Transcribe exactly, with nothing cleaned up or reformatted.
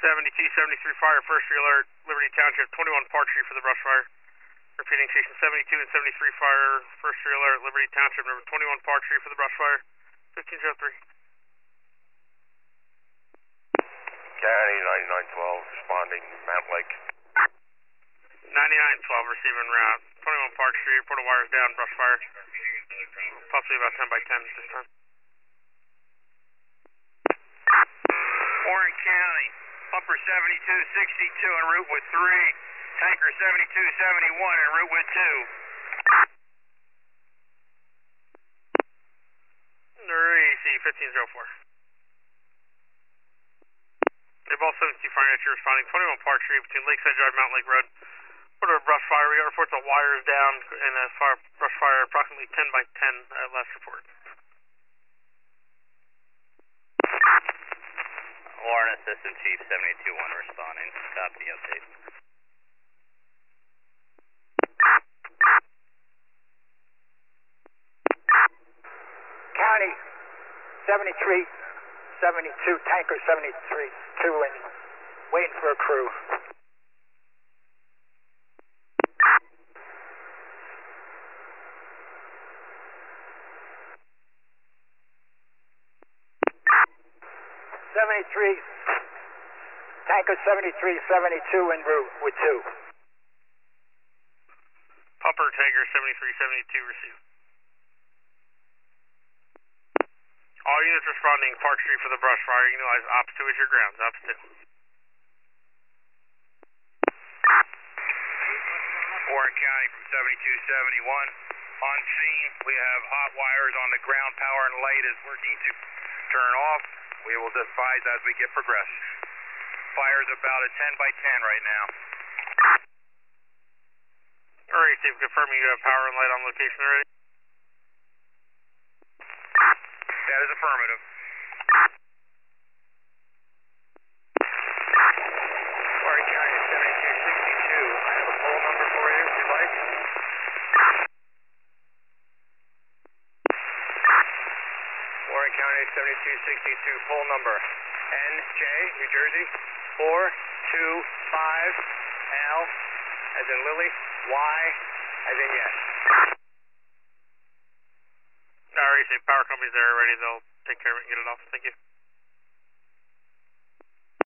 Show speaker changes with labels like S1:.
S1: seventy-two seventy-three fire, first alert, Liberty Township, twenty-one Park Street for the brush fire. Repeating station seventy-two and seventy-three fire, first alert, Liberty Township, number twenty-one Park Street for the brush fire. fifteen oh three.
S2: County ninety-nine twelve, responding, Mount Lake.
S1: ninety-nine twelve, receiving route. twenty-one Park Street, put the wires down, brush fire. Possibly about ten by ten this time.
S3: Warren County, Pumper seventy-two sixty-two en route with three. Tanker seventy-two seventy-one en route with two.
S1: Easy, fifteen oh four. They're both seventy-two fire net, you're responding. twenty-one Park Street between Lakeside Drive, Mountain Lake Road. Order of brush fire. We got reports of wires down and a fire, brush fire approximately ten by ten at last report.
S3: Warren Assistant Chief seventy-two one responding. Copy the update.
S4: County seventy-three seventy-two, Tanker seventy-three two, and waiting for a crew. seventy-three, Tanker seventy-three seventy-two en route with two.
S1: Pumper Tanker seventy-three seventy-two received. All units responding Park Street for the brush fire. Utilize ops two as your grounds. Ops two.
S3: Warren County from seventy-two seventy-one. On scene, we have hot wires on the ground. Power and light is working to turn off. We will advise as we get progressed. Fire's about a ten by ten right now.
S1: Alright, Steve, confirming you have power and light on location already?
S3: That is affirmative. Warren County seventy-two sixty-two. I have a poll number for you if you'd like. Warren County seventy-two sixty-two, poll number N J, New Jersey, four two five L as in Lily, Y as in yes.
S1: Alright, Steve, power company's there already. They'll take care of it and get it off. Thank you.